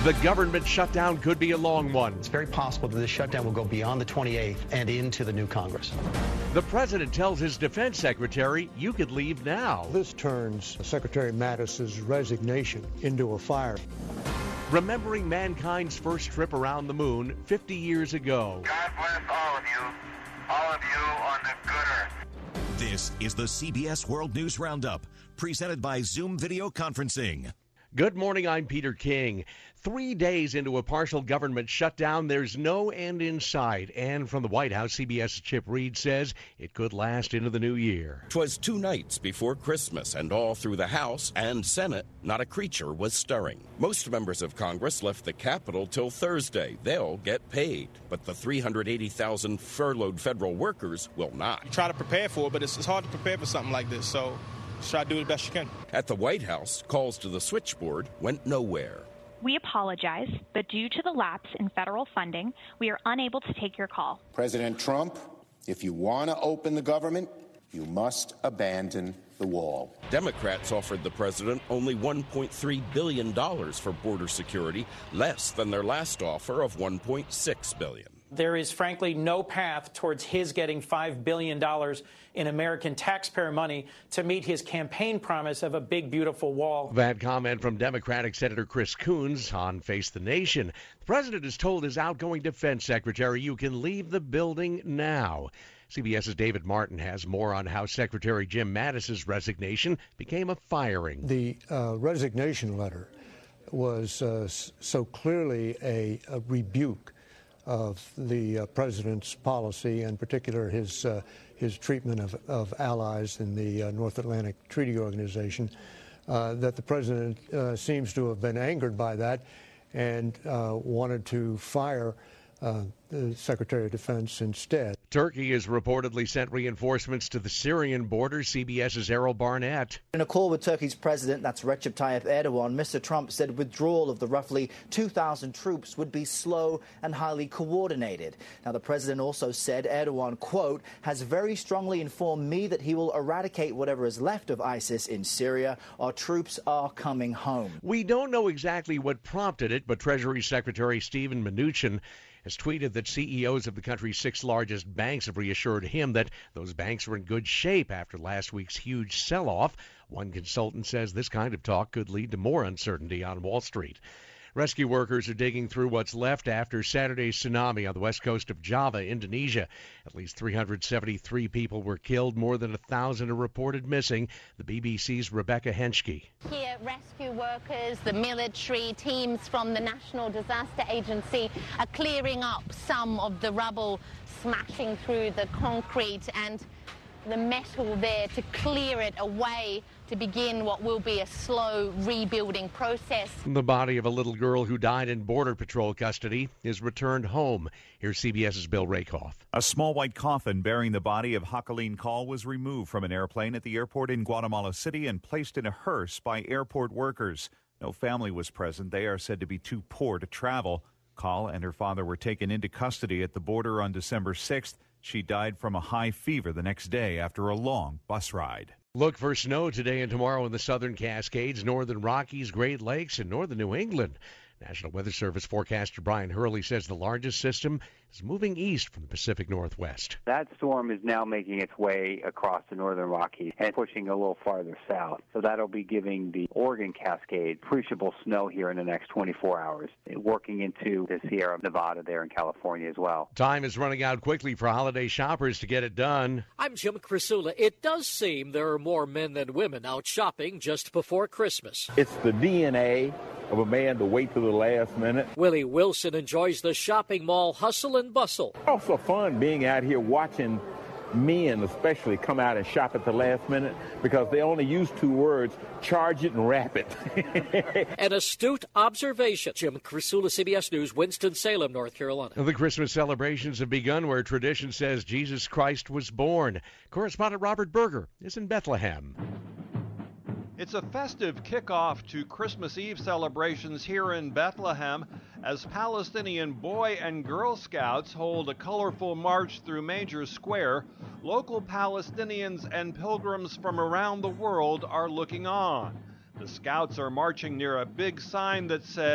The government shutdown could be a long one. It's very possible that this shutdown will go beyond the 28th and into the new Congress. The president tells his defense secretary, you could leave now. This turns Secretary Mattis's resignation into a fire. Remembering mankind's first trip around the moon 50 years ago. God bless all of you on the good earth. This is the CBS World News Roundup, presented by Zoom Video Conferencing. Good morning, I'm Peter King. 3 days into a partial government shutdown, there's no end in sight. And from the White House, CBS's Chip Reed says it could last into the new year. 'Twas 2 nights before Christmas, and all through the House and Senate, not a creature was stirring. Most members of Congress left the Capitol till Thursday. They'll get paid. But the 380,000 furloughed federal workers will not. You try to prepare for it, but it's hard to prepare for something like this, so just try to do the best you can. At the White House, calls to the switchboard went nowhere. We apologize, but due to the lapse in federal funding, we are unable to take your call. President Trump, if you want to open the government, you must abandon the wall. Democrats offered the president only $1.3 billion for border security, less than their last offer of $1.6 billion. There is, frankly, no path towards his getting $5 billion in American taxpayer money to meet his campaign promise of a big, beautiful wall. That comment from Democratic Senator Chris Coons on Face the Nation. The president has told his outgoing defense secretary, you can leave the building now. CBS's David Martin has more on how Secretary Jim Mattis's resignation became a firing. The resignation letter was so clearly a rebuke of the president's policy, in particular his treatment of allies in the North Atlantic Treaty Organization, that the president seems to have been angered by that and wanted to fire the Secretary of Defense instead. Turkey has reportedly sent reinforcements to the Syrian border. CBS's Errol Barnett. In a call with Turkey's president, that's Recep Tayyip Erdogan, Mr. Trump said withdrawal of the roughly 2,000 troops would be slow and highly coordinated. Now, the president also said Erdogan, quote, has very strongly informed me that he will eradicate whatever is left of ISIS in Syria. Our troops are coming home. We don't know exactly what prompted it, but Treasury Secretary Steven Mnuchin has tweeted that CEOs of the country's 6 largest banks have reassured him that those banks are in good shape after last week's huge sell-off. One consultant says this kind of talk could lead to more uncertainty on Wall Street. Rescue workers are digging through what's left after Saturday's tsunami on the west coast of Java, Indonesia. At least 373 people were killed. More than 1,000 are reported missing. The BBC's Rebecca Henschke. Here, rescue workers, the military, teams from the National Disaster Agency are clearing up some of the rubble, smashing through the concrete and the metal there to clear it away to begin what will be a slow rebuilding process. The body of a little girl who died in Border Patrol custody is returned home. Here's CBS's Bill Rakoff. A small white coffin bearing the body of Jacqueline Call was removed from an airplane at the airport in Guatemala City and placed in a hearse by airport workers. No family was present. They are said to be too poor to travel. Call and her father were taken into custody at the border on December 6th. She died from a high fever the next day after a long bus ride. Look for snow today and tomorrow in the southern Cascades, northern Rockies, Great Lakes, and northern New England. National Weather Service forecaster Brian Hurley says the largest system is moving east from the Pacific Northwest. That storm is now making its way across the northern Rockies and pushing a little farther south. So that'll be giving the Oregon Cascade appreciable snow here in the next 24 hours, working into the Sierra Nevada there in California as well. Time is running out quickly for holiday shoppers to get it done. I'm Jim Crisula. It does seem there are more men than women out shopping just before Christmas. It's the DNA of a man to wait to the last minute. Willie Wilson enjoys the shopping mall hustle and bustle. Also fun being out here watching men especially come out and shop at the last minute because they only use 2 words, charge it and wrap it. An astute observation. Jim Crisula, CBS News, Winston-Salem, North Carolina. The Christmas celebrations have begun where tradition says Jesus Christ was born. Correspondent Robert Berger is in Bethlehem. It's a festive kickoff to Christmas Eve celebrations here in Bethlehem as Palestinian Boy and Girl Scouts hold a colorful march through Major Square. Local Palestinians and pilgrims from around the world are looking on. The Scouts are marching near a big sign that says,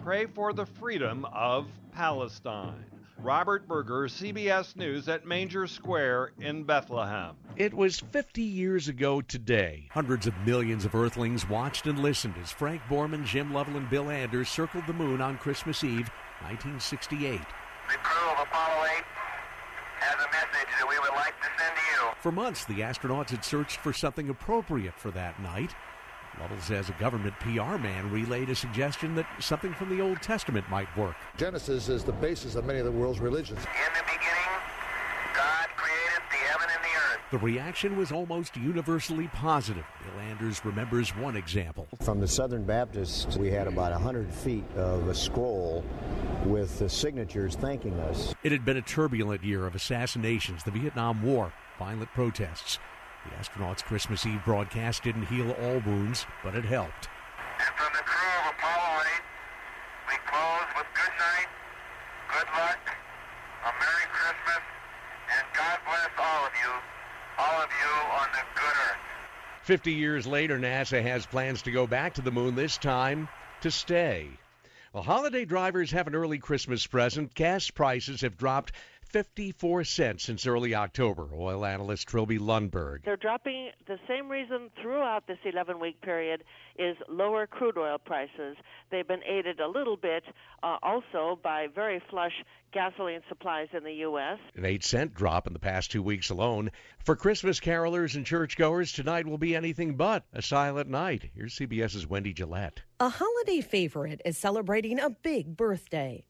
pray for the freedom of Palestine. Robert Berger, CBS News at Manger Square in Bethlehem. It was 50 years ago today. Hundreds of millions of Earthlings watched and listened as Frank Borman, Jim Lovell, and Bill Anders circled the moon on Christmas Eve, 1968. The crew of Apollo 8 has a message that we would like to send to you. For months, the astronauts had searched for something appropriate for that night. Lovell says a government PR man relayed a suggestion that something from the Old Testament might work. Genesis is the basis of many of the world's religions. In the beginning, God created the heaven and the earth. The reaction was almost universally positive. Bill Anders remembers one example. From the Southern Baptists, we had about 100 feet of a scroll with the signatures thanking us. It had been a turbulent year of assassinations, the Vietnam War, violent protests. The astronauts' Christmas Eve broadcast didn't heal all wounds, but it helped. And from the crew of Apollo 8, we close with good night, good luck, a Merry Christmas, and God bless all of you on the good earth. 50 years later, NASA has plans to go back to the moon, this time to stay. Well, holiday drivers have an early Christmas present. Gas prices have dropped 54 cents since early October. Oil analyst Trilby Lundberg. They're dropping. The same reason throughout this 11-week period is lower crude oil prices. They've been aided a little bit also by very flush gasoline supplies in the U.S. An 8-cent drop in the past 2 weeks alone. For Christmas carolers and churchgoers, tonight will be anything but a silent night. Here's CBS's Wendy Gillette. A holiday favorite is celebrating a big birthday.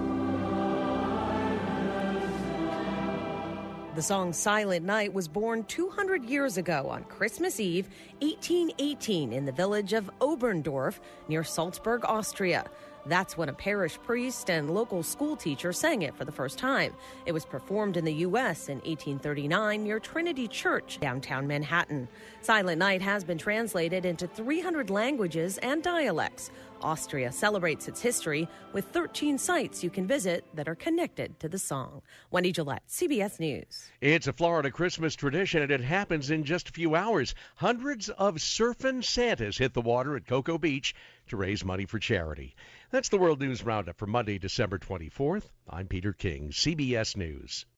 The song Silent Night was born 200 years ago on Christmas Eve, 1818, in the village of Oberndorf near Salzburg, Austria. That's when a parish priest and local school teacher sang it for the first time. It was performed in the U.S. in 1839 near Trinity Church, downtown Manhattan. Silent Night has been translated into 300 languages and dialects. Austria celebrates its history with 13 sites you can visit that are connected to the song. Wendy Gillette, CBS News. It's a Florida Christmas tradition, and it happens in just a few hours. Hundreds of surfing Santas hit the water at Cocoa Beach to raise money for charity. That's the World News Roundup for Monday, December 24th. I'm Peter King, CBS News.